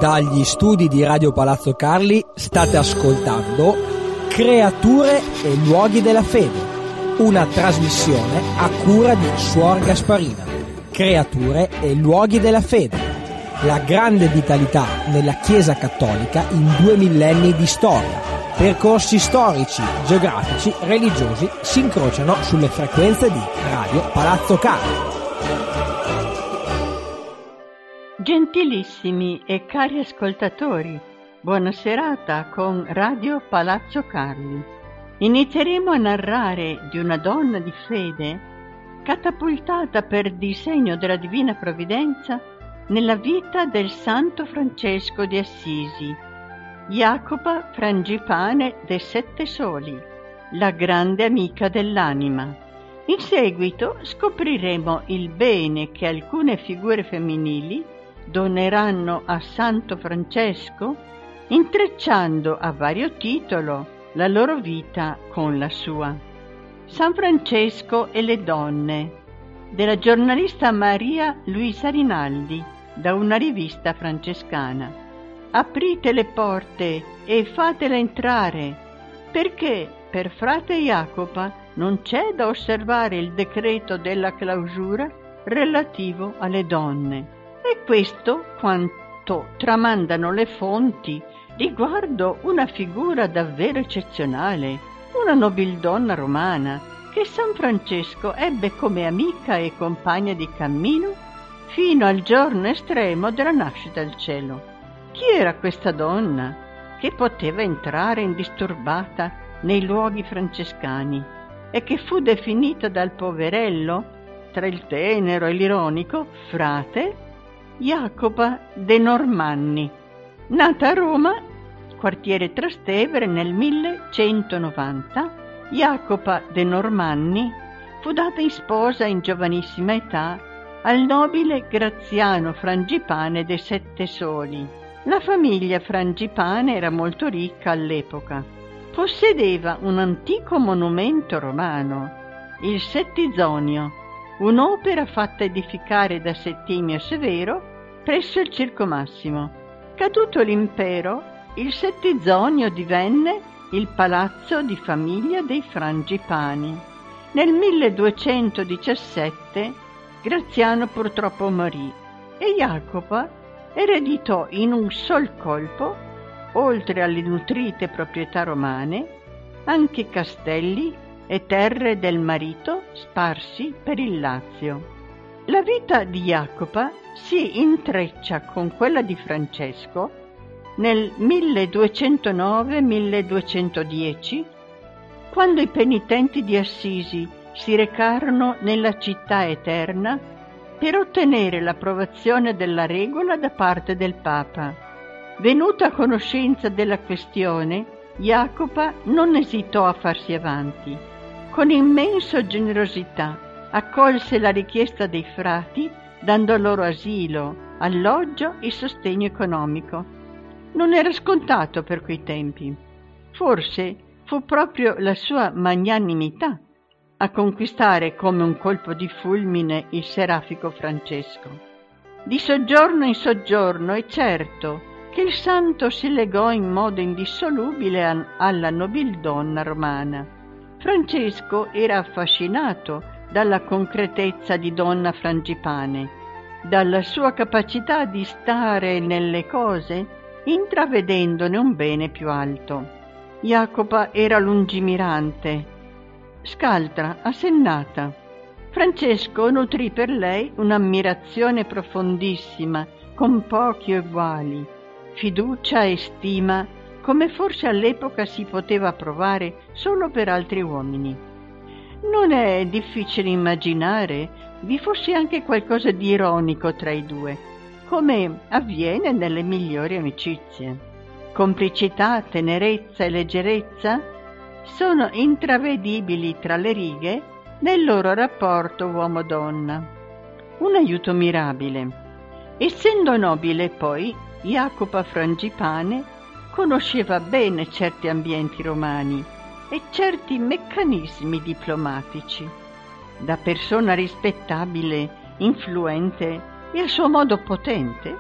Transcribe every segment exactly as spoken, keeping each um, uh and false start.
Dagli studi di Radio Palazzo Carli state ascoltando Creature e luoghi della fede, una trasmissione a cura di Suor Gasparina. Creature e luoghi della fede, la grande vitalità nella Chiesa Cattolica in due millenni di storia. Percorsi storici, geografici, religiosi si incrociano sulle frequenze di Radio Palazzo Carli. Gentilissimi e cari ascoltatori, buona serata con Radio Palazzo Carli. Inizieremo a narrare di una donna di fede catapultata per disegno della Divina Provvidenza nella vita del Santo Francesco di Assisi, Jacopa Frangipane de Sette Soli, la grande amica dell'anima. In seguito scopriremo il bene che alcune figure femminili doneranno a Santo Francesco, intrecciando a vario titolo la loro vita con la sua. San Francesco e le donne, della giornalista Maria Luisa Rinaldi, da una rivista francescana. Aprite le porte e fatela entrare, perché per frate Jacopa non c'è da osservare il decreto della clausura relativo alle donne. E questo quanto tramandano le fonti riguardo una figura davvero eccezionale, una nobildonna romana che San Francesco ebbe come amica e compagna di cammino fino al giorno estremo della nascita al cielo. Chi era questa donna che poteva entrare indisturbata nei luoghi francescani e che fu definita dal poverello, tra il tenero e l'ironico, frate Jacopa de Normanni, nata a Roma, quartiere Trastevere, nel millecentonovanta. Jacopa de Normanni fu data in sposa in giovanissima età al nobile Graziano Frangipane de Sette Soli. La famiglia Frangipane era molto ricca all'epoca. Possedeva un antico monumento romano, il Settizonio, un'opera fatta edificare da Settimio Severo presso il Circo Massimo. Caduto l'impero, il Settizonio divenne il palazzo di famiglia dei Frangipani. Nel milleduecentodiciassette Graziano purtroppo morì e Jacopa ereditò in un sol colpo, oltre alle nutrite proprietà romane, anche castelli e terre del marito sparsi per il Lazio. La vita di Jacopa si intreccia con quella di Francesco nel milleduecentonove milleduecentodieci, quando i penitenti di Assisi si recarono nella città eterna per ottenere l'approvazione della regola da parte del Papa. Venuta a conoscenza della questione, Jacopa non esitò a farsi avanti. Con immensa generosità accolse la richiesta dei frati, dando loro asilo, alloggio e sostegno economico. Non era scontato per quei tempi. Forse fu proprio la sua magnanimità a conquistare come un colpo di fulmine il serafico Francesco. Di soggiorno in soggiorno è certo che il santo si legò in modo indissolubile alla nobildonna romana. Francesco era affascinato dalla concretezza di donna Frangipane, dalla sua capacità di stare nelle cose intravedendone un bene più alto. Jacopa era lungimirante, scaltra, assennata. Francesco nutrì per lei un'ammirazione profondissima, con pochi uguali, fiducia e stima, come forse all'epoca si poteva provare solo per altri uomini. Non è difficile immaginare vi fosse anche qualcosa di ironico tra i due, come avviene nelle migliori amicizie. Complicità, tenerezza e leggerezza sono intravedibili tra le righe nel loro rapporto uomo-donna. Un aiuto mirabile. Essendo nobile, poi, Jacopa Frangipane conosceva bene certi ambienti romani e certi meccanismi diplomatici. Da persona rispettabile, influente e a suo modo potente,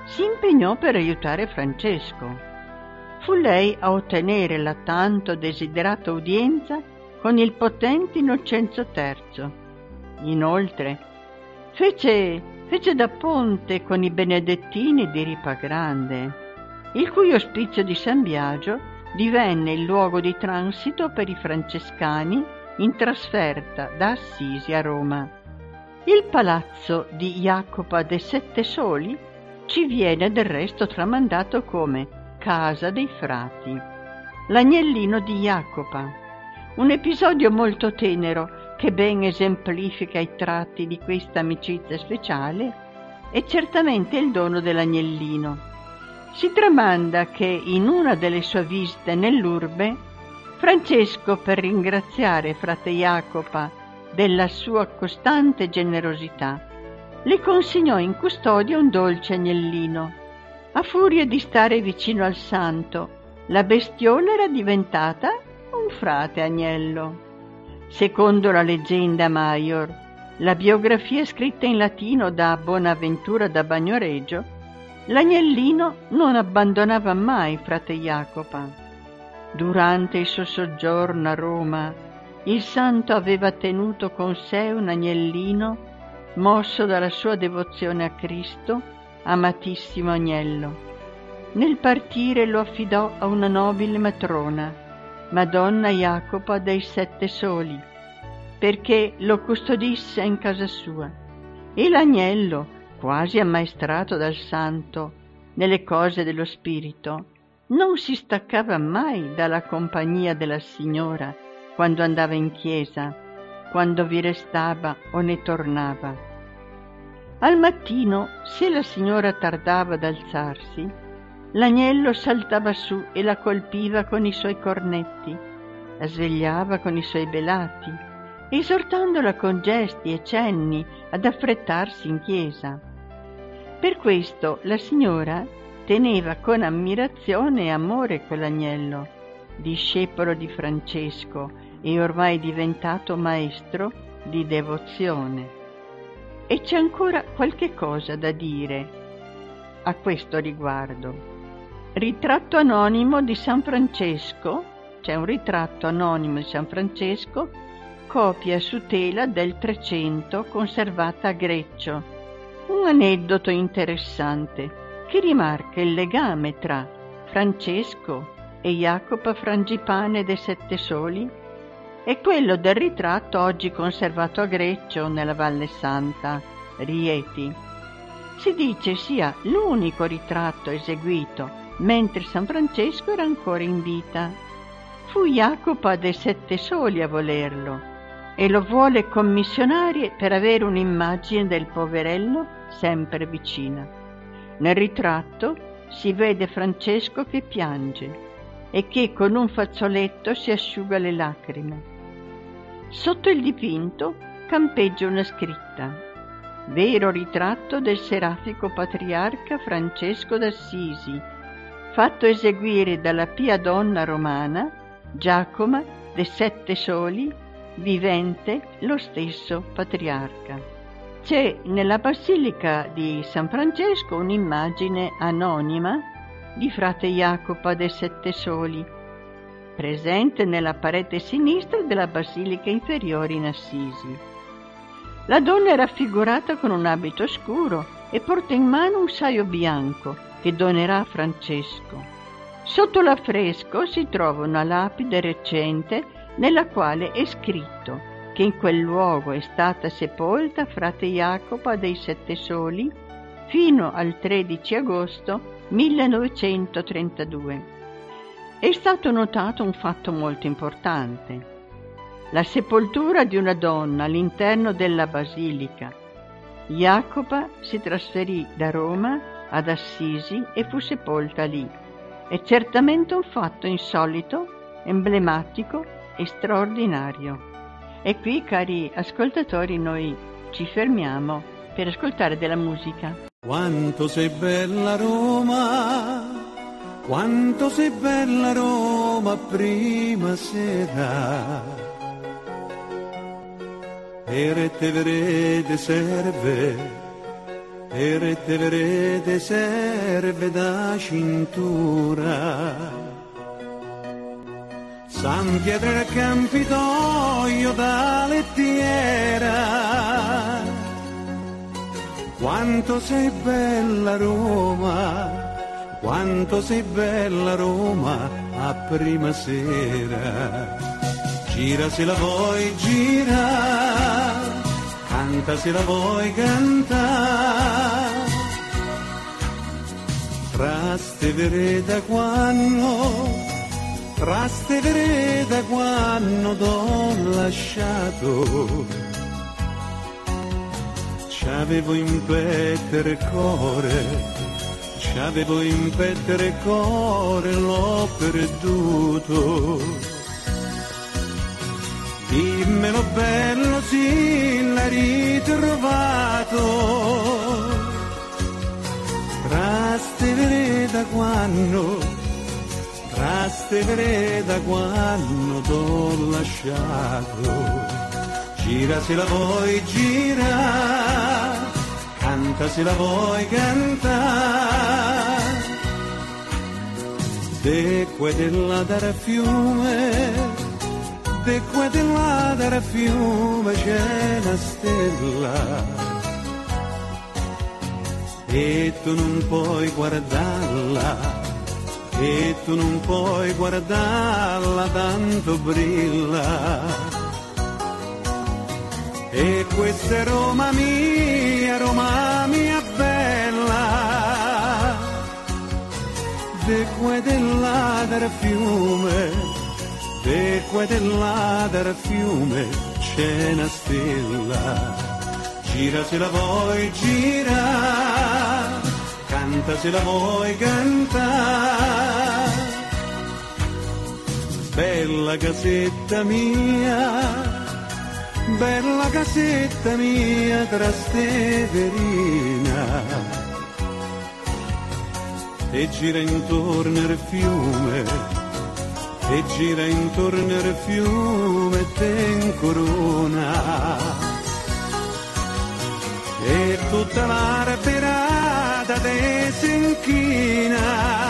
si impegnò per aiutare Francesco. Fu lei a ottenere la tanto desiderata udienza con il potente Innocenzo terzo. Inoltre, fece, fece da ponte con i benedettini di Ripa Grande, il cui ospizio di San Biagio divenne il luogo di transito per i francescani in trasferta da Assisi a Roma. Il palazzo di Jacopa de Sette Soli ci viene del resto tramandato come Casa dei Frati, l'agnellino di Jacopa, un episodio molto tenero che ben esemplifica i tratti di questa amicizia speciale e certamente il dono dell'agnellino. Si tramanda che in una delle sue visite nell'urbe, Francesco, per ringraziare frate Jacopa della sua costante generosità, le consegnò in custodia un dolce agnellino. A furia di stare vicino al santo, la bestiola era diventata un frate agnello. Secondo la leggenda Maior, la biografia scritta in latino da Bonaventura da Bagnoregio, l'agnellino non abbandonava mai frate Jacopa. Durante il suo soggiorno a Roma, il santo aveva tenuto con sé un agnellino mosso dalla sua devozione a Cristo, amatissimo agnello. Nel partire lo affidò a una nobile matrona, Madonna Jacopa dei Sette Soli, perché lo custodisse in casa sua, e l'agnello, quasi ammaestrato dal santo nelle cose dello spirito, non si staccava mai dalla compagnia della signora quando andava in chiesa, quando vi restava o ne tornava. Al mattino, se la signora tardava ad alzarsi, l'agnello saltava su e la colpiva con i suoi cornetti, la svegliava con i suoi belati, esortandola con gesti e cenni ad affrettarsi in chiesa. Per questo la signora teneva con ammirazione e amore quell'agnello, discepolo di Francesco e ormai diventato maestro di devozione. E c'è ancora qualche cosa da dire a questo riguardo. Ritratto anonimo di San Francesco, c'è un ritratto anonimo di San Francesco, copia su tela del trecento conservata a Greccio, un aneddoto interessante che rimarca il legame tra Francesco e Jacopa Frangipane dei Sette Soli è quello del ritratto oggi conservato a Greccio nella Valle Santa, Rieti. Si dice sia l'unico ritratto eseguito mentre San Francesco era ancora in vita. Fu Jacopa dei Sette Soli a volerlo e lo vuole commissionare per avere un'immagine del poverello sempre vicina. Nel ritratto si vede Francesco che piange e che con un fazzoletto si asciuga le lacrime. Sotto il dipinto campeggia una scritta: vero ritratto del serafico patriarca Francesco d'Assisi, fatto eseguire dalla pia donna romana Giacoma dei Sette Soli, vivente lo stesso patriarca. C'è nella Basilica di San Francesco un'immagine anonima di frate Jacopa dei Sette Soli, presente nella parete sinistra della Basilica inferiore in Assisi. La donna è raffigurata con un abito scuro e porta in mano un saio bianco che donerà a Francesco. Sotto l'affresco si trova una lapide recente nella quale è scritto che in quel luogo è stata sepolta frate Jacopa dei Sette Soli fino al tredici agosto millenovecentotrentadue. È stato notato un fatto molto importante: la sepoltura di una donna all'interno della basilica. Jacopa si trasferì da Roma ad Assisi e fu sepolta lì. È certamente un fatto insolito, emblematico e straordinario. E qui, cari ascoltatori, noi ci fermiamo per ascoltare della musica. Quanto sei bella Roma, quanto sei bella Roma prima sera, e te verede serve e rete verete serve da cintura. San Pietro al Campidoglio da lettiera, quanto sei bella Roma, quanto sei bella Roma a prima sera. Gira se la vuoi gira, canta se la vuoi cantare, tra ste vereda quando, tra ste vereda quando t'ho lasciato, c'avevo in petto il cuore, c'avevo in petto il cuore, l'ho perduto. Dimmelo bello sì, l'hai ritrovato, tra ste vereda quando, tra ste vereda quando t'ho lasciato. Gira se la vuoi gira, canta se la vuoi cantare, de qua e là dal fiume, de qua e là dal fiume c'è una stella, e tu non puoi guardarla, e tu non puoi guardarla, tanto brilla. E questa è Roma mia, Roma mia bella, de qua e là dal fiume, de qua e là dal fiume c'è una stella. Gira se la vuoi gira, canta se la vuoi cantare, bella casetta mia, bella casetta mia Trasteverina, e gira intorno al fiume, e gira intorno al fiume e te incorona, e tutta la pirata te si inchina,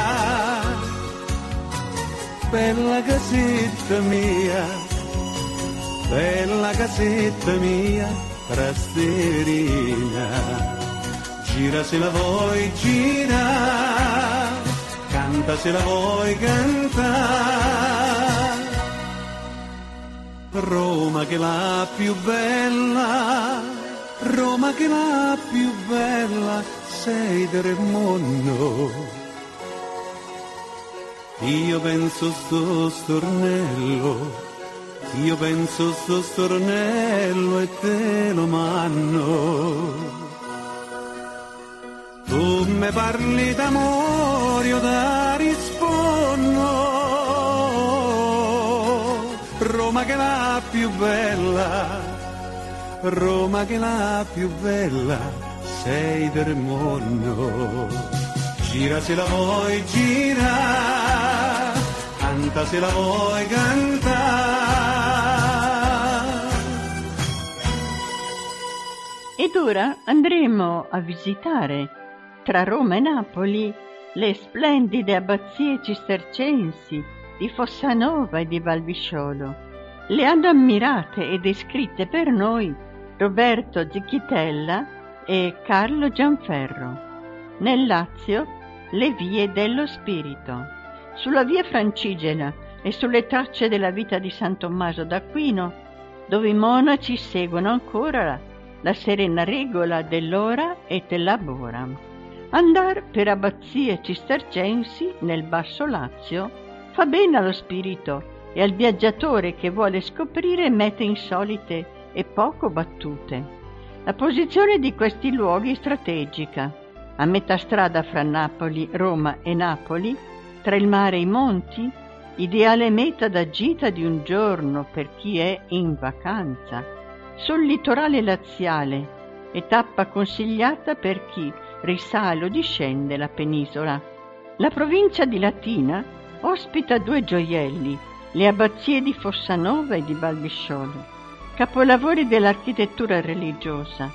bella casetta mia, bella casetta mia Trasteverina. Gira se la vuoi gira, canta se la vuoi cantare, Roma che la più bella, Roma che la più bella sei del mondo. Io penso sto stornello, io penso sto stornello e te lo manno. Tu me parli d'amore, io da rispondo, Roma che la più bella, Roma che la più bella sei del mondo. Gira se la vuoi gira, canta se la vuoi cantare. Ed ora andremo a visitare tra Roma e Napoli le splendide abbazie cistercensi di Fossanova e di Valbisciolo. Le hanno ammirate e descritte per noi Roberto Zicchitella e Carlo Gianferro. Nel Lazio, le vie dello spirito. Sulla via Francigena e sulle tracce della vita di San Tommaso d'Aquino, dove i monaci seguono ancora la serena regola dell'ora et labora. Andar per abbazie cistercensi nel Basso Lazio fa bene allo spirito e al viaggiatore che vuole scoprire mete insolite e poco battute. La posizione di questi luoghi è strategica, a metà strada fra Napoli, Roma e Napoli, tra il mare e i monti, ideale meta da gita di un giorno per chi è in vacanza, sul litorale laziale, e tappa consigliata per chi risale o discende la penisola. La provincia di Latina ospita due gioielli, le abbazie di Fossanova e di Valbisciolo, capolavori dell'architettura religiosa,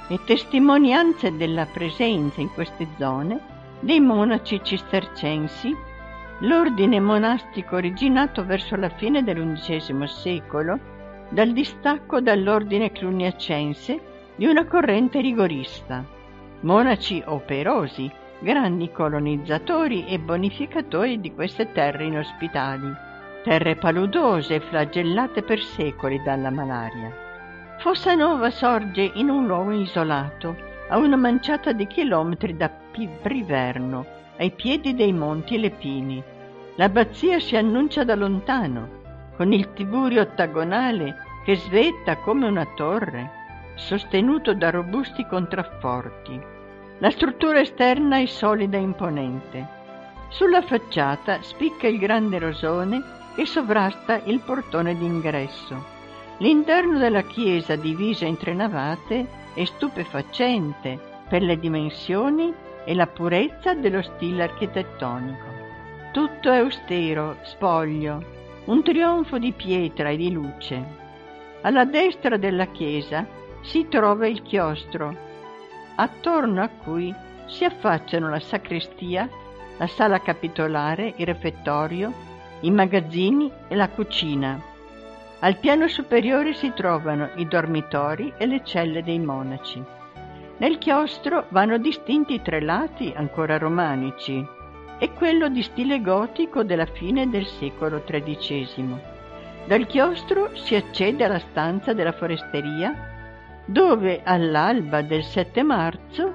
e testimonianze della presenza in queste zone dei monaci cistercensi, l'ordine monastico originato verso la fine dell'undicesimo secolo dal distacco dall'ordine cluniacense di una corrente rigorista. Monaci operosi, grandi colonizzatori e bonificatori di queste terre inospitali, terre paludose e flagellate per secoli dalla malaria. Fossanova sorge in un luogo isolato, a una manciata di chilometri da Priverno, ai piedi dei monti Lepini. L'abbazia si annuncia da lontano, con il Tiburio ottagonale che svetta come una torre, sostenuto da robusti contrafforti. La struttura esterna è solida e imponente. Sulla facciata spicca il grande rosone che sovrasta il portone d'ingresso. L'interno della chiesa, divisa in tre navate, è stupefacente per le dimensioni e la purezza dello stile architettonico. Tutto è austero, spoglio, un trionfo di pietra e di luce. Alla destra della chiesa si trova il chiostro, attorno a cui si affacciano la sacrestia, la sala capitolare, il refettorio, i magazzini e la cucina. Al piano superiore si trovano i dormitori e le celle dei monaci. Nel chiostro vanno distinti tre lati ancora romanici e quello di stile gotico della fine del secolo tredicesimo. Dal chiostro si accede alla stanza della foresteria, dove all'alba del sette marzo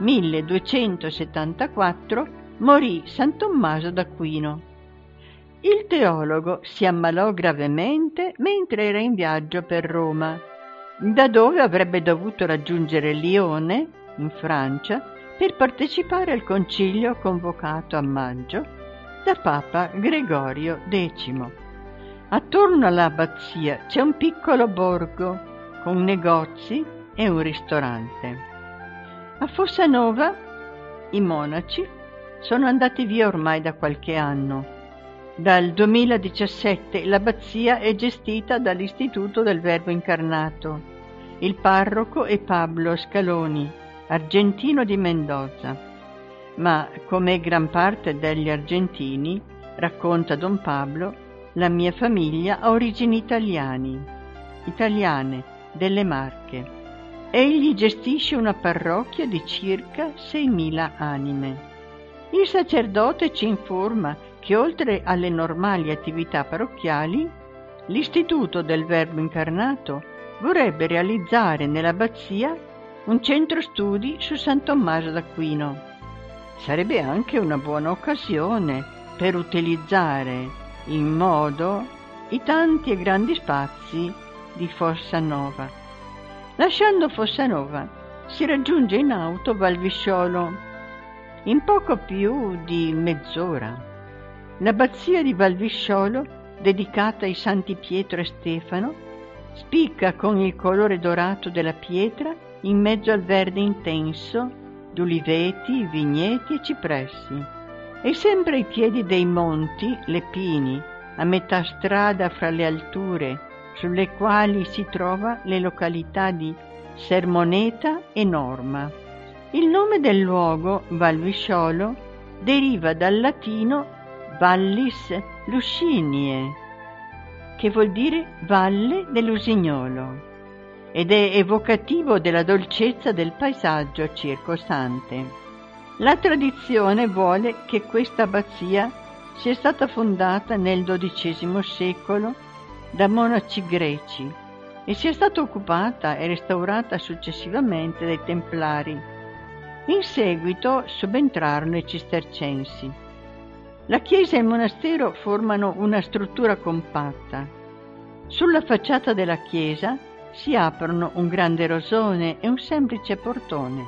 milleduecentosettantaquattro morì San Tommaso d'Aquino. Il teologo si ammalò gravemente mentre era in viaggio per Roma, da dove avrebbe dovuto raggiungere Lione, in Francia, per partecipare al concilio convocato a maggio da Papa Gregorio decimo. Attorno all'abbazia c'è un piccolo borgo con negozi e un ristorante. A Fossanova i monaci sono andati via ormai da qualche anno. Dal duemiladiciassette l'abbazia è gestita dall'Istituto del Verbo Incarnato. Il parroco è Pablo Scaloni, argentino di Mendoza. Ma, come gran parte degli argentini, racconta Don Pablo, la mia famiglia ha origini italiani, italiane, delle Marche. Egli gestisce una parrocchia di circa seimila anime. Il sacerdote ci informa che oltre alle normali attività parrocchiali, l'Istituto del Verbo Incarnato vorrebbe realizzare nell'abbazia un centro studi su San Tommaso d'Aquino. Sarebbe anche una buona occasione per utilizzare in modo i tanti e grandi spazi di Fossanova. Lasciando Fossanova si raggiunge in auto Valvisciolo in poco più di mezz'ora. L'abbazia di Valvisciolo, dedicata ai santi Pietro e Stefano, spicca con il colore dorato della pietra in mezzo al verde intenso di uliveti, vigneti e cipressi. È sempre ai piedi dei monti Lepini, a metà strada fra le alture, sulle quali si trova le località di Sermoneta e Norma. Il nome del luogo, Valvisciolo, deriva dal latino Vallis Lusciniae, che vuol dire valle dell'usignolo, ed è evocativo della dolcezza del paesaggio circostante. La tradizione vuole che questa abbazia sia stata fondata nel dodicesimo secolo da monaci greci e sia stata occupata e restaurata successivamente dai Templari. In seguito subentrarono i Cistercensi. La chiesa e il monastero formano una struttura compatta. Sulla facciata della chiesa si aprono un grande rosone e un semplice portone.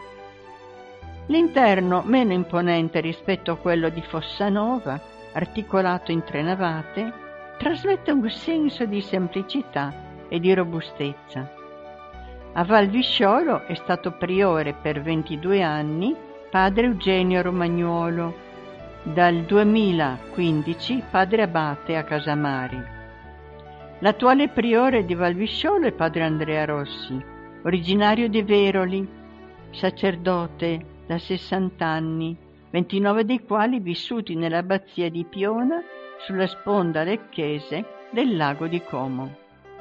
L'interno, meno imponente rispetto a quello di Fossanova, articolato in tre navate, trasmette un senso di semplicità e di robustezza. A Valvisciolo è stato priore per ventidue anni padre Eugenio Romagnuolo, dal duemilaquindici padre abate a Casamari. L'attuale priore di Valvisciolo è padre Andrea Rossi, originario di Veroli, sacerdote da sessanta anni, ventinove dei quali vissuti nell'abbazia di Piona sulla sponda lecchese del lago di Como.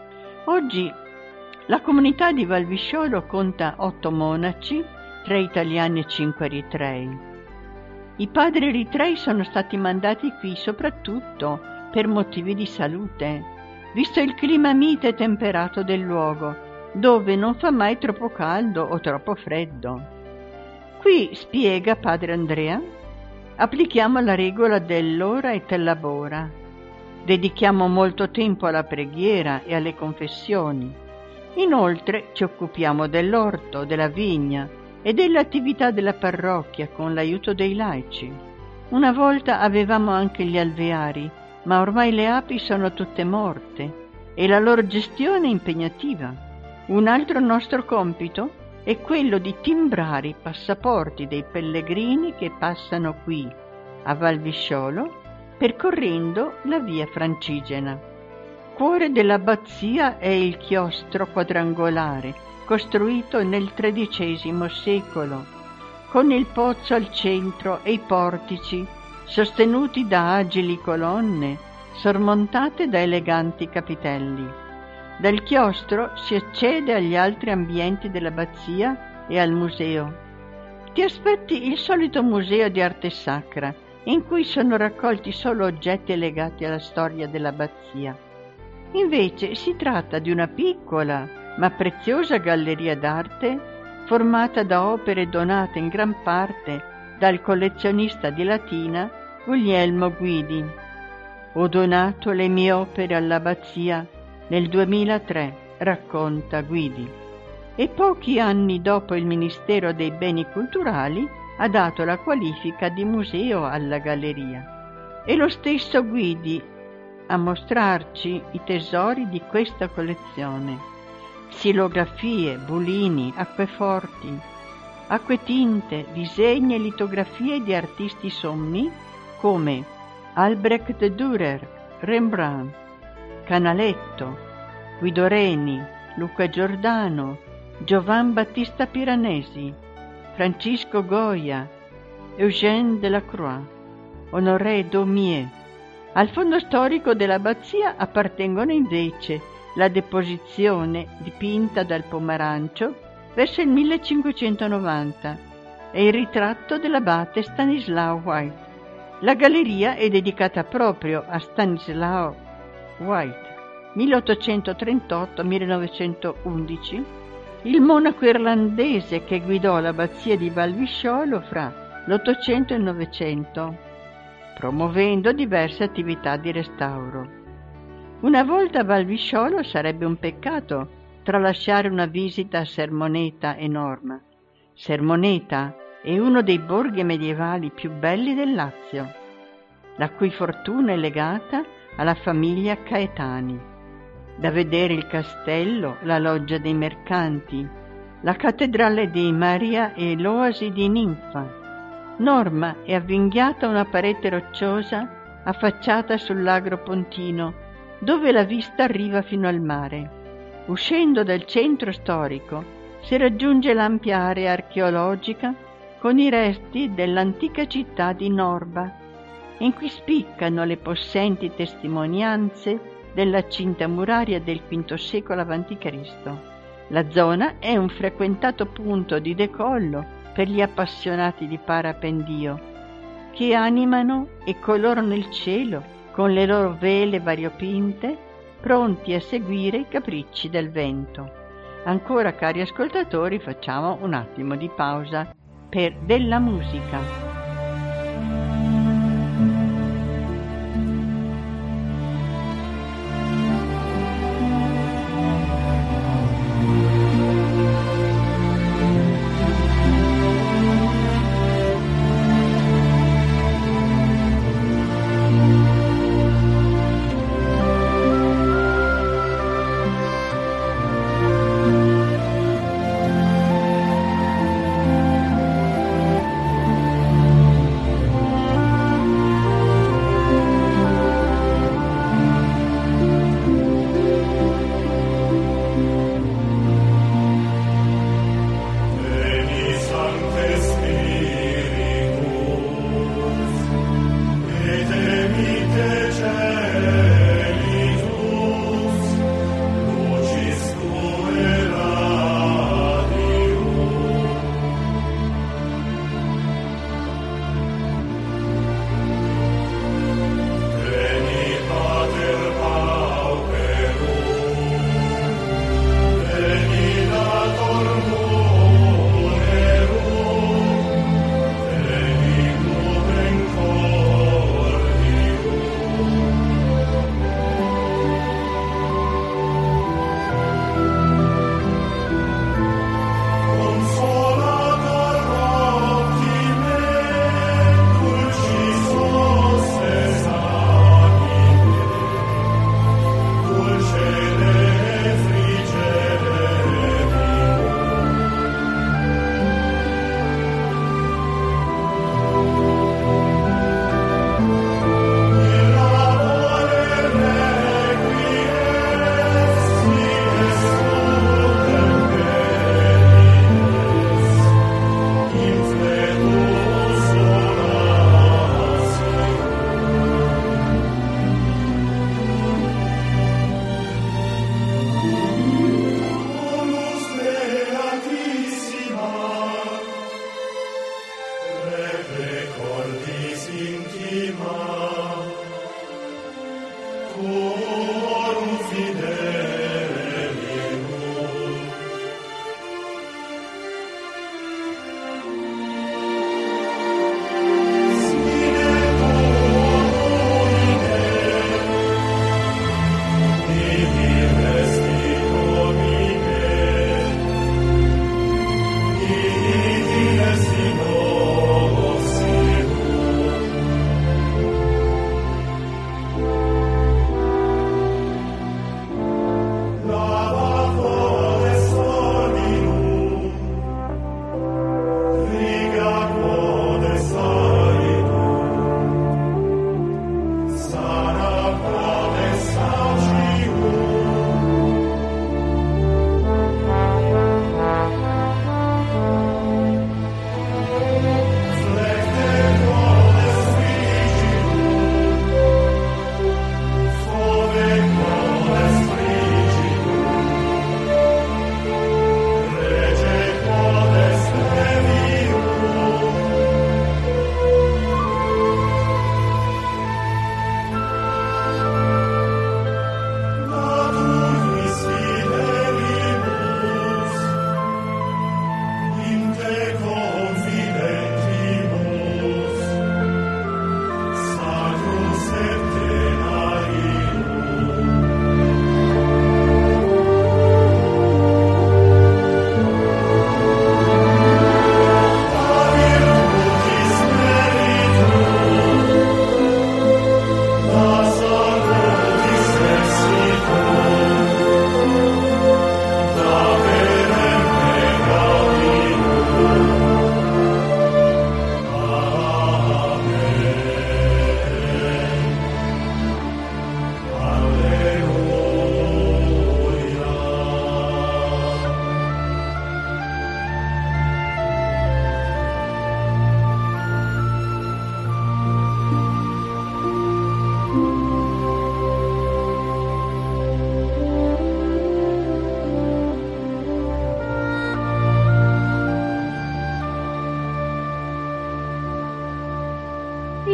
Oggi la comunità di Valvisciolo conta otto monaci, tre italiani e cinque eritrei. I padri eritrei sono stati mandati qui soprattutto per motivi di salute, visto il clima mite e temperato del luogo, dove non fa mai troppo caldo o troppo freddo. Qui, spiega padre Andrea, applichiamo la regola dell'ora et labora. Dedichiamo molto tempo alla preghiera e alle confessioni. Inoltre ci occupiamo dell'orto, della vigna e dell'attività della parrocchia con l'aiuto dei laici. Una volta avevamo anche gli alveari, ma ormai le api sono tutte morte e la loro gestione è impegnativa. Un altro nostro compito è quello di timbrare i passaporti dei pellegrini che passano qui, a Valvisciolo, percorrendo la via Francigena. Cuore dell'abbazia è il chiostro quadrangolare, costruito nel tredicesimo secolo, con il pozzo al centro e i portici, sostenuti da agili colonne, sormontate da eleganti capitelli. Dal chiostro si accede agli altri ambienti dell'abbazia e al museo. Ti aspetti il solito museo di arte sacra, in cui sono raccolti solo oggetti legati alla storia dell'abbazia. Invece si tratta di una piccola ma preziosa galleria d'arte formata da opere donate in gran parte dal collezionista di Latina Guglielmo Guidi. Ho donato le mie opere all'abbazia nel duemilatré, racconta Guidi, e pochi anni dopo il Ministero dei Beni Culturali ha dato la qualifica di museo alla galleria. È lo stesso Guidi a mostrarci i tesori di questa collezione: xilografie, bulini, acqueforti, acquetinte, disegni e litografie di artisti sommi come Albrecht Dürer, Rembrandt, Canaletto, Guido Reni, Luca Giordano, Giovan Battista Piranesi, Francisco Goya, Eugène Delacroix, Honoré Daumier. Al fondo storico dell'abbazia appartengono invece la deposizione dipinta dal Pomarancio verso il millecinquecentonovanta e il ritratto dell'abate Stanislao White. La galleria è dedicata proprio a Stanislao White, milleottocentotrentotto millenovecentoundici, il monaco irlandese che guidò l'abbazia di Valvisciolo fra l'Ottocento e il Novecento, promuovendo diverse attività di restauro. Una volta a Valvisciolo sarebbe un peccato tralasciare una visita a Sermoneta e Norma. Sermoneta è uno dei borghi medievali più belli del Lazio, la cui fortuna è legata alla famiglia Caetani. Da vedere il castello, la loggia dei mercanti, la cattedrale di Maria e l'oasi di Ninfa. Norma è avvinghiata una parete rocciosa affacciata sull'Agro Pontino, dove la vista arriva fino al mare. Uscendo dal centro storico si raggiunge l'ampia area archeologica con i resti dell'antica città di Norba, in cui spiccano le possenti testimonianze della cinta muraria del quinto secolo avanti Cristo. La zona è un frequentato punto di decollo per gli appassionati di parapendio, che animano e colorano il cielo con le loro vele variopinte, pronti a seguire i capricci del vento. Ancora, cari ascoltatori, facciamo un attimo di pausa per della musica.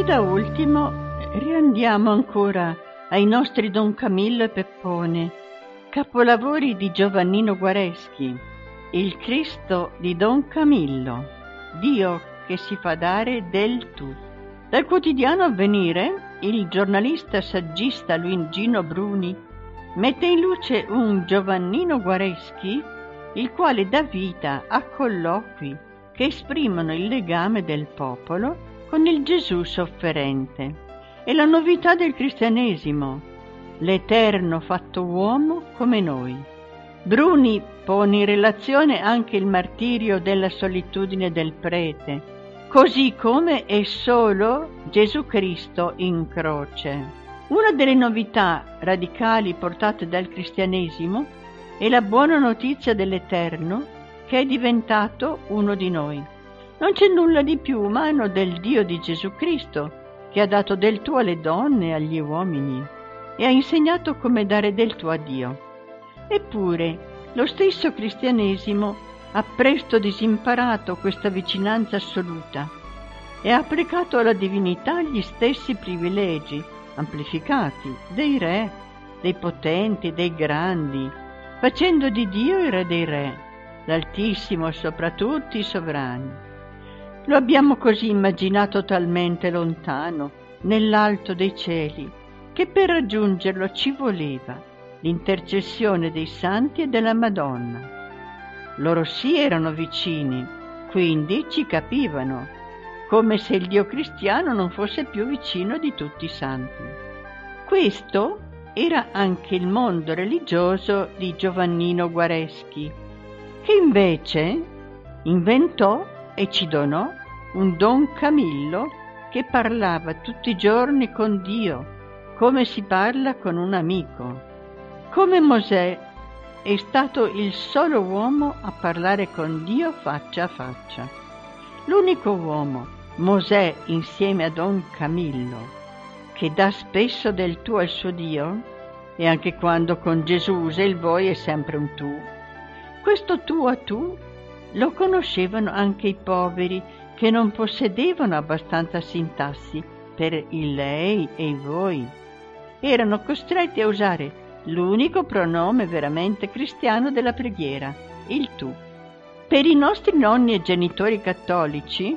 da ultimo riandiamo ancora ai nostri Don Camillo e Peppone, capolavori di Giovannino Guareschi, Il Cristo di Don Camillo, Dio che si fa dare del tu. Dal quotidiano Avvenire, il giornalista saggista Luigino Bruni mette in luce un Giovannino Guareschi, il quale dà vita a colloqui che esprimono il legame del popolo con il Gesù sofferente e la novità del cristianesimo, l'Eterno fatto uomo come noi. Bruni pone in relazione anche il martirio della solitudine del prete, così come è solo Gesù Cristo in croce. Una delle novità radicali portate dal cristianesimo è la buona notizia dell'Eterno che è diventato uno di noi. Non c'è nulla di più umano del Dio di Gesù Cristo, che ha dato del tuo alle donne e agli uomini e ha insegnato come dare del tuo a Dio. Eppure lo stesso cristianesimo ha presto disimparato questa vicinanza assoluta e ha applicato alla divinità gli stessi privilegi amplificati dei re, dei potenti, dei grandi, facendo di Dio il re dei re, l'Altissimo sopra tutti i sovrani. Lo abbiamo così immaginato talmente lontano, nell'alto dei cieli, che per raggiungerlo ci voleva l'intercessione dei santi e della Madonna. Loro sì erano vicini, quindi ci capivano, come se il Dio cristiano non fosse più vicino di tutti i santi. Questo era anche il mondo religioso di Giovannino Guareschi, che invece inventò e ci donò un Don Camillo che parlava tutti i giorni con Dio, come si parla con un amico. Come Mosè è stato il solo uomo a parlare con Dio faccia a faccia. L'unico uomo, Mosè insieme a Don Camillo, che dà spesso del tu al suo Dio, e anche quando con Gesù usa il voi è sempre un tu. Questo tu a tu lo conoscevano anche i poveri che non possedevano abbastanza sintassi per il lei e il voi. Erano costretti a usare l'unico pronome veramente cristiano della preghiera, il tu. Per i nostri nonni e genitori cattolici,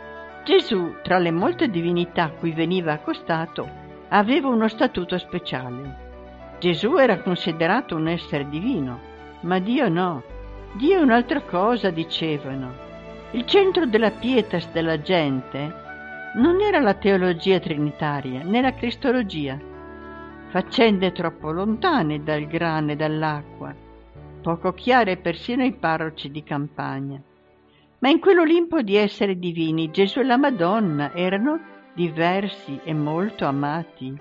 Gesù, tra le molte divinità a cui veniva accostato, aveva uno statuto speciale. Gesù era considerato un essere divino, ma Dio no. Dio è un'altra cosa, dicevano. Il centro della pietas della gente non era la teologia trinitaria, né la cristologia, faccende troppo lontane dal grano e dall'acqua, poco chiare persino ai parroci di campagna. Ma in quell'Olimpo di esseri divini Gesù e la Madonna erano diversi e molto amati.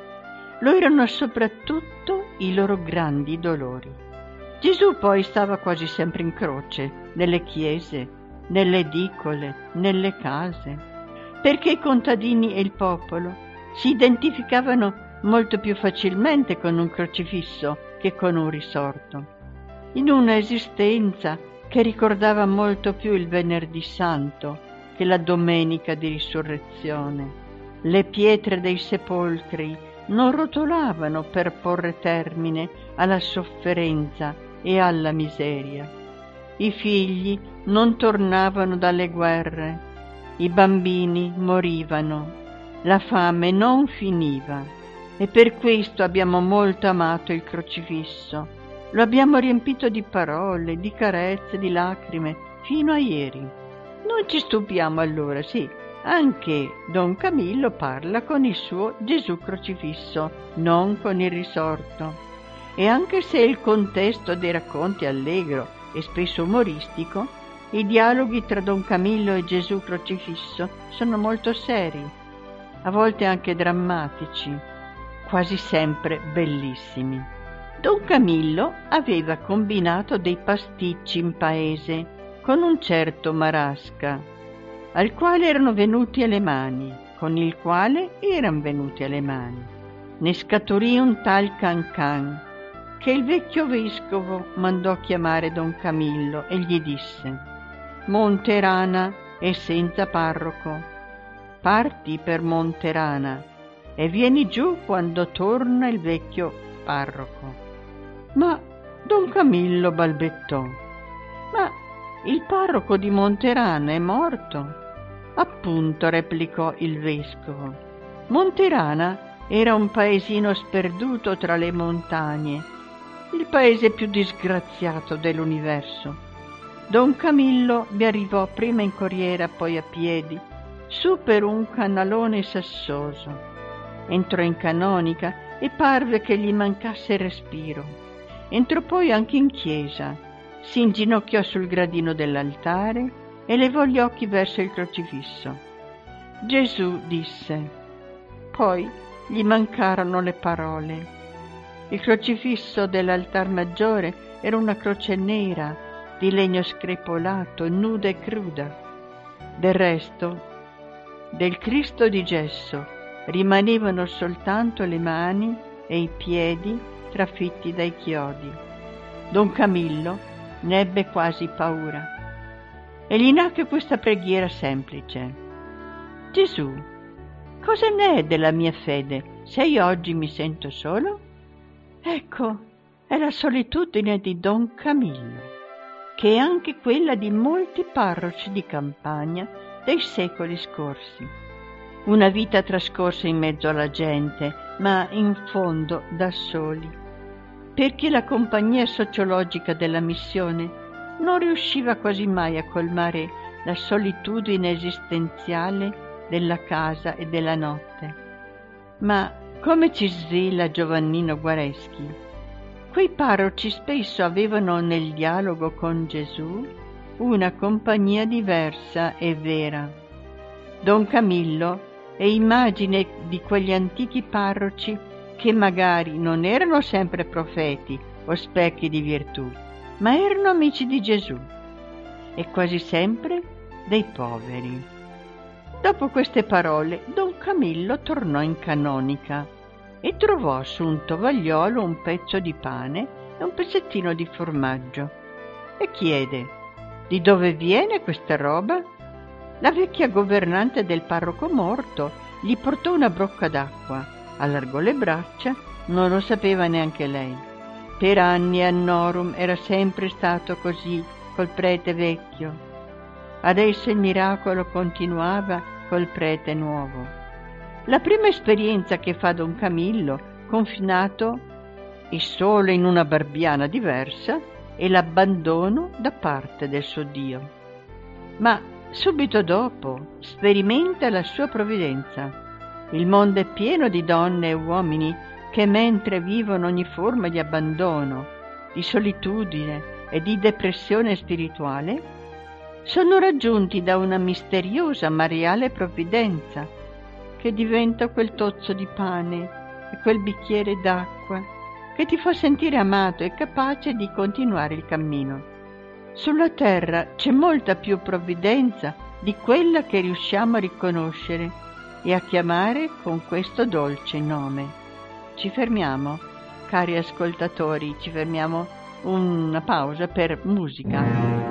Lo erano soprattutto i loro grandi dolori. Gesù poi stava quasi sempre in croce, nelle chiese, nelle edicole, nelle case, perché i contadini e il popolo si identificavano molto più facilmente con un crocifisso che con un risorto, in una esistenza che ricordava molto più il Venerdì Santo che la Domenica di Risurrezione. Le pietre dei sepolcri non rotolavano per porre termine alla sofferenza e alla miseria. I figli non tornavano dalle guerre, i bambini morivano, la fame non finiva. E per questo abbiamo molto amato il crocifisso. Lo abbiamo riempito di parole, di carezze, di lacrime, fino a ieri. Non ci stupiamo allora, sì, anche Don Camillo parla con il suo Gesù crocifisso, non con il risorto. E anche se il contesto dei racconti è allegro e spesso umoristico, i dialoghi tra Don Camillo e Gesù crocifisso sono molto seri, a volte anche drammatici, quasi sempre bellissimi. Don Camillo aveva combinato dei pasticci in paese con un certo Marasca, al quale erano venuti alle mani, con il quale eran venuti alle mani. Ne scaturì un tal Cancan, che il vecchio vescovo mandò chiamare Don Camillo e gli disse: «Monte Rana è senza parroco, parti per Monterana e vieni giù quando torna il vecchio parroco. Ma don Camillo balbettò: ma il parroco di Monterana è morto. Appunto, replicò il vescovo. Monterana era un paesino sperduto tra le montagne, il paese più disgraziato dell'universo. Don Camillo vi arrivò prima in corriera, poi a piedi, su per un canalone sassoso. Entrò in canonica e parve che gli mancasse il respiro. Entrò poi anche in chiesa, si inginocchiò sul gradino dell'altare e levò gli occhi verso il crocifisso. Gesù disse. Poi gli mancarono le parole. Il crocifisso dell'altar maggiore era una croce nera, di legno screpolato, nuda e cruda. Del resto, del Cristo di gesso rimanevano soltanto le mani e i piedi trafitti dai chiodi. Don Camillo ne ebbe quasi paura e gli nacque questa preghiera semplice: Gesù, cosa ne è della mia fede se io oggi mi sento solo? Ecco, è la solitudine di Don Camillo, che è anche quella di molti parroci di campagna dei secoli scorsi. Una vita trascorsa in mezzo alla gente, ma in fondo da soli, perché la compagnia sociologica della missione non riusciva quasi mai a colmare la solitudine esistenziale della casa e della notte. Ma, come ci svela Giovannino Guareschi, quei parroci spesso avevano nel dialogo con Gesù una compagnia diversa e vera. Don Camillo è immagine di quegli antichi parroci che magari non erano sempre profeti o specchi di virtù, ma erano amici di Gesù e quasi sempre dei poveri. Dopo queste parole, Don Camillo tornò in canonica e trovò su un tovagliolo un pezzo di pane e un pezzettino di formaggio e chiede: di dove viene questa roba? La vecchia governante del parroco morto gli portò una brocca d'acqua, allargò le braccia, non lo sapeva neanche lei. Per anni a Norum era sempre stato così col prete vecchio. Adesso il miracolo continuava col prete nuovo. La prima esperienza che fa Don Camillo, confinato e solo in una barbiana diversa, è l'abbandono da parte del suo Dio. Ma subito dopo sperimenta la sua provvidenza. Il mondo è pieno di donne e uomini che, mentre vivono ogni forma di abbandono, di solitudine e di depressione spirituale, sono raggiunti da una misteriosa ma reale provvidenza che diventa quel tozzo di pane e quel bicchiere d'acqua che ti fa sentire amato e capace di continuare il cammino. Sulla terra c'è molta più provvidenza di quella che riusciamo a riconoscere e a chiamare con questo dolce nome. Ci fermiamo, cari ascoltatori, ci fermiamo una pausa per musica.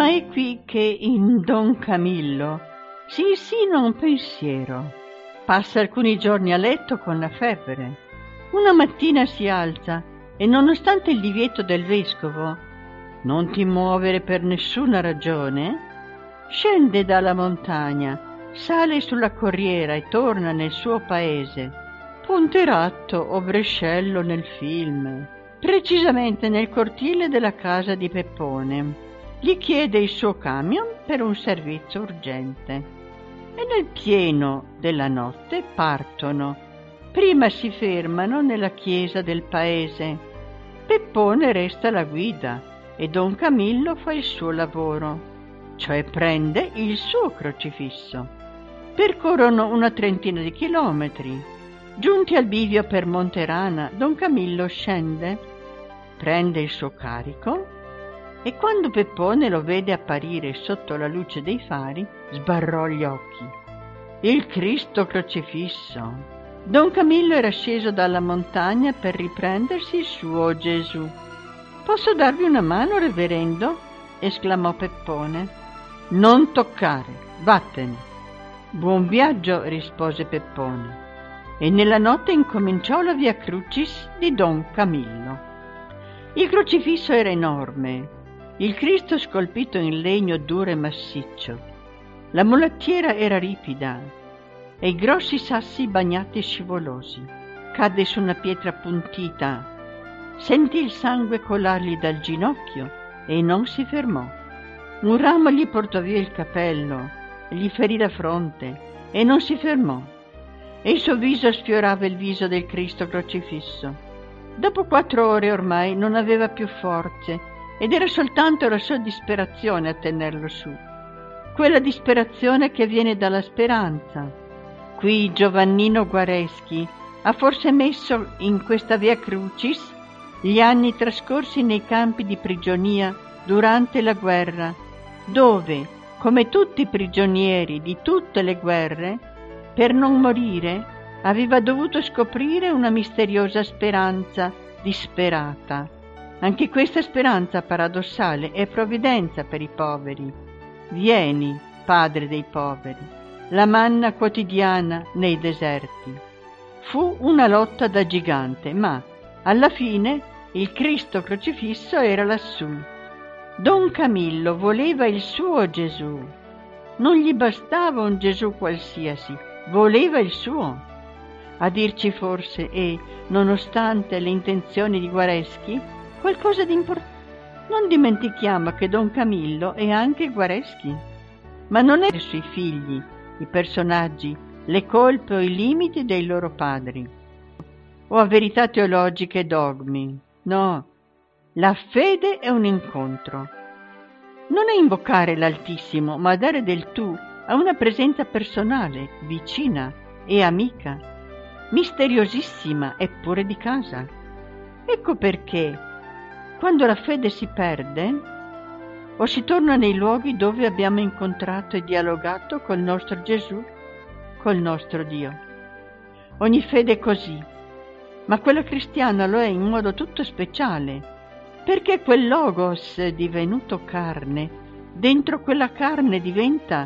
Ma è qui che in Don Camillo si insinua un pensiero. Passa alcuni giorni a letto con la febbre. Una mattina si alza e, nonostante il divieto del vescovo, non ti muovere per nessuna ragione, scende dalla montagna, sale sulla corriera e torna nel suo paese, Ponteratto o Brescello nel film, precisamente nel cortile della casa di Peppone. Gli chiede il suo camion per un servizio urgente. E nel pieno della notte partono. Prima si fermano nella chiesa del paese. Peppone resta alla guida e Don Camillo fa il suo lavoro, cioè prende il suo crocifisso. Percorrono una trentina di chilometri. Giunti al bivio per Monterana, Don Camillo scende, prende il suo carico e quando Peppone lo vede apparire sotto la luce dei fari, sbarrò gli occhi. Il Cristo crocifisso! Don Camillo era sceso dalla montagna per riprendersi il suo Gesù. «Posso darvi una mano, reverendo?» esclamò Peppone. «Non toccare, vattene!» «Buon viaggio!» rispose Peppone. E nella notte incominciò la Via Crucis di Don Camillo. Il crocifisso era enorme, il Cristo scolpito in legno duro e massiccio. La mulattiera era ripida e i grossi sassi bagnati e scivolosi. Cadde su una pietra appuntita, sentì il sangue colargli dal ginocchio e non si fermò. Un ramo gli portò via il capello, gli ferì la fronte e non si fermò. E il suo viso sfiorava il viso del Cristo crocifisso. Dopo quattro ore ormai non aveva più forze ed era soltanto la sua disperazione a tenerlo su. Quella disperazione che viene dalla speranza. Qui Giovannino Guareschi ha forse messo in questa Via Crucis gli anni trascorsi nei campi di prigionia durante la guerra, dove, come tutti i prigionieri di tutte le guerre, per non morire aveva dovuto scoprire una misteriosa speranza disperata. Anche questa speranza paradossale è provvidenza per i poveri. Vieni, Padre dei poveri, la manna quotidiana nei deserti. Fu una lotta da gigante, ma alla fine il Cristo crocifisso era lassù. Don Camillo voleva il suo Gesù. Non gli bastava un Gesù qualsiasi, voleva il suo. A dirci forse, e nonostante le intenzioni di Guareschi, qualcosa di importante. Non dimentichiamo che Don Camillo è anche Guareschi, ma non è sui figli, i personaggi, le colpe o i limiti dei loro padri, o a verità teologiche e dogmi. No, la fede è un incontro. Non è invocare l'Altissimo, ma dare del tu a una presenza personale, vicina e amica, misteriosissima eppure di casa. Ecco perché, quando la fede si perde, o si torna nei luoghi dove abbiamo incontrato e dialogato col nostro Gesù, col nostro Dio. Ogni fede è così, ma quella cristiana lo è in modo tutto speciale, perché quel Logos divenuto carne, dentro quella carne diventa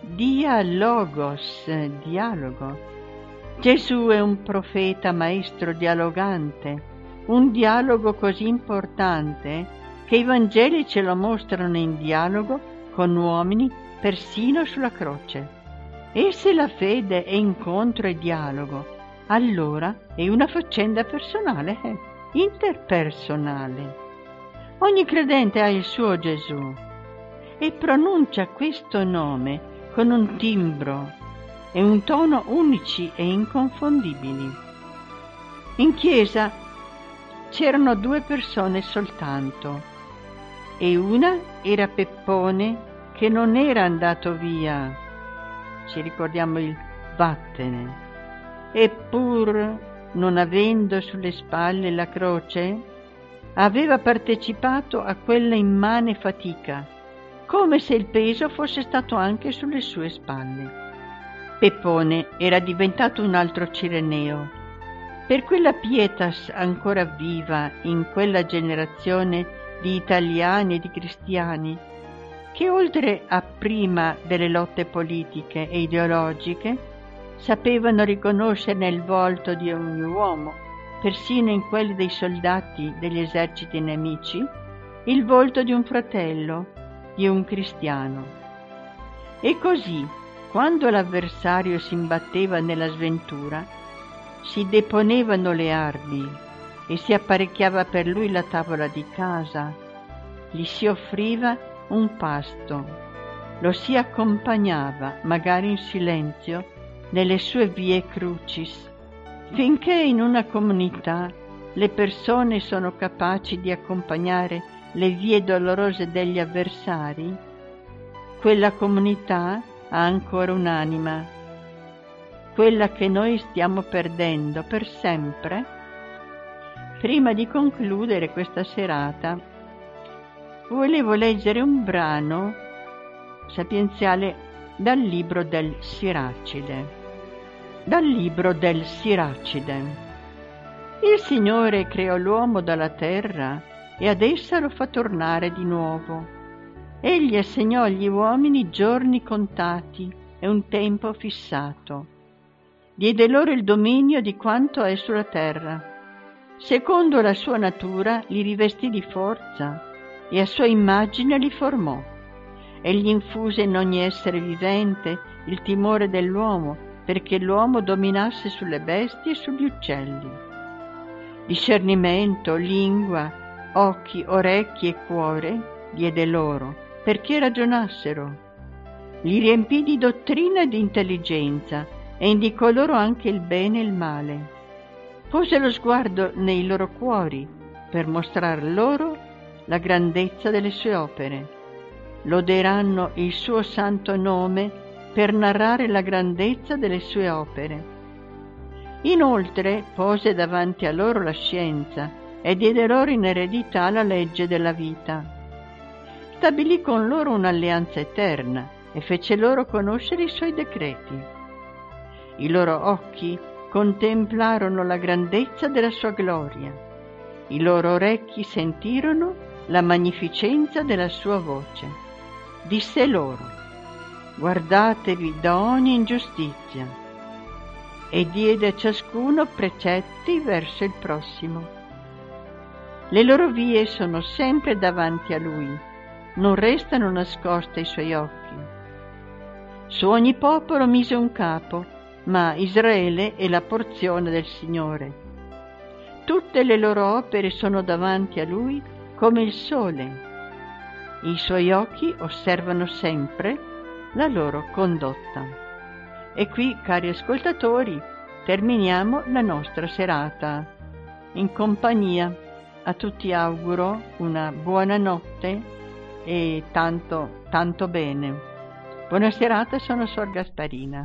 dialogos, dialogo. Gesù è un profeta maestro dialogante, un dialogo così importante che i Vangeli ce lo mostrano in dialogo con uomini persino sulla croce. E se la fede è incontro e dialogo, allora è una faccenda personale, eh, interpersonale. Ogni credente ha il suo Gesù e pronuncia questo nome con un timbro e un tono unici e inconfondibili. In chiesa c'erano due persone soltanto, e una era Peppone che non era andato via, ci ricordiamo il vattene, eppur non avendo sulle spalle la croce, aveva partecipato a quella immane fatica, come se il peso fosse stato anche sulle sue spalle. Peppone era diventato un altro Cireneo. Per quella pietas ancora viva in quella generazione di italiani e di cristiani, che oltre a prima delle lotte politiche e ideologiche, sapevano riconoscere nel volto di ogni uomo, persino in quelli dei soldati degli eserciti nemici, il volto di un fratello, di un cristiano. E così, quando l'avversario si imbatteva nella sventura, si deponevano le armi e si apparecchiava per lui la tavola di casa, gli si offriva un pasto, lo si accompagnava, magari in silenzio, nelle sue vie crucis, finché in una comunità le persone sono capaci di accompagnare le vie dolorose degli avversari, quella comunità ha ancora un'anima, quella che noi stiamo perdendo per sempre. Prima di concludere questa serata, volevo leggere un brano sapienziale dal libro del Siracide. Dal libro del Siracide. Il Signore creò l'uomo dalla terra e ad essa lo fa tornare di nuovo. Egli assegnò agli uomini giorni contati e un tempo fissato. Diede loro il dominio di quanto è sulla terra. Secondo la sua natura li rivestì di forza e a sua immagine li formò. Egli infuse in ogni essere vivente il timore dell'uomo, perché l'uomo dominasse sulle bestie e sugli uccelli. Discernimento, lingua, occhi, orecchi e cuore diede loro, perché ragionassero. Li riempì di dottrina e di intelligenza e indicò loro anche il bene e il male. Pose lo sguardo nei loro cuori per mostrar loro la grandezza delle sue opere. Loderanno il suo santo nome per narrare la grandezza delle sue opere. Inoltre pose davanti a loro la scienza e diede loro in eredità la legge della vita. Stabilì con loro un'alleanza eterna e fece loro conoscere i suoi decreti. I loro occhi contemplarono la grandezza della sua gloria. I loro orecchi sentirono la magnificenza della sua voce. Disse loro: guardatevi da ogni ingiustizia, e diede a ciascuno precetti verso il prossimo. Le loro vie sono sempre davanti a lui, non restano nascoste ai suoi occhi. Su ogni popolo mise un capo, ma Israele è la porzione del Signore. Tutte le loro opere sono davanti a lui come il sole. I suoi occhi osservano sempre la loro condotta. E qui, cari ascoltatori, terminiamo la nostra serata in compagnia. A tutti auguro una buona notte e tanto, tanto bene. Buona serata, sono Suor Gasparina.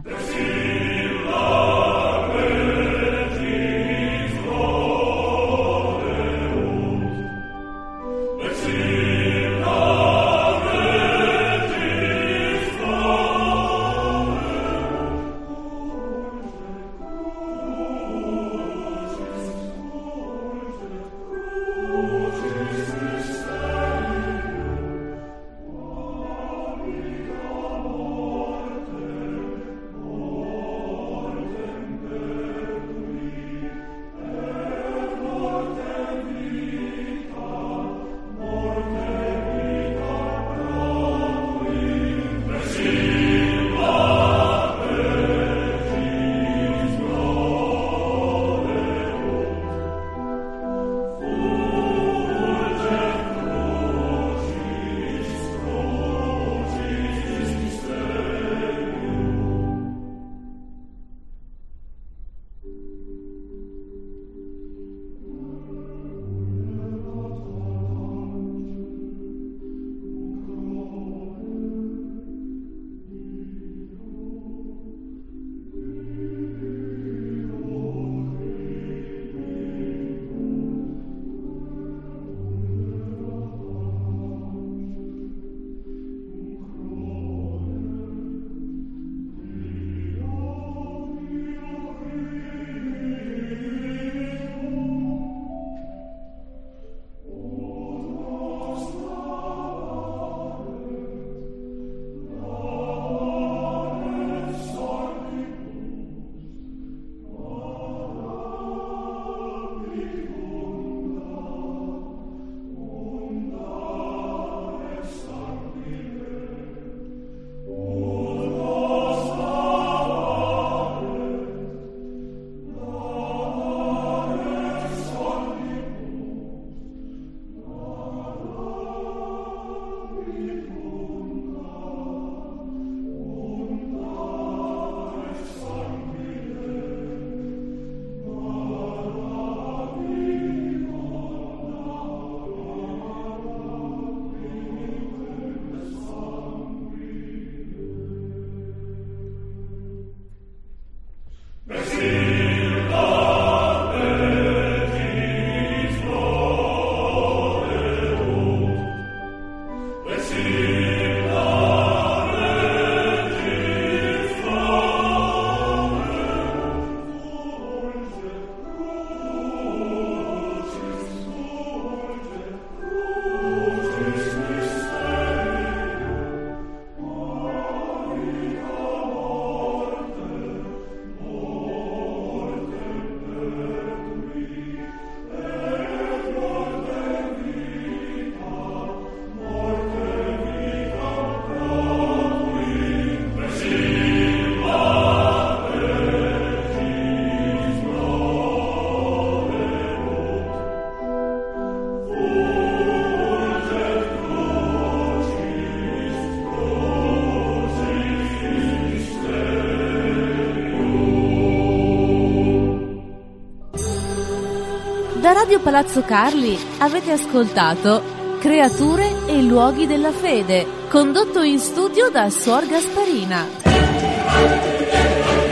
Radio Palazzo Carli avete ascoltato Creature e luoghi della fede, condotto in studio da Suor Gasparina.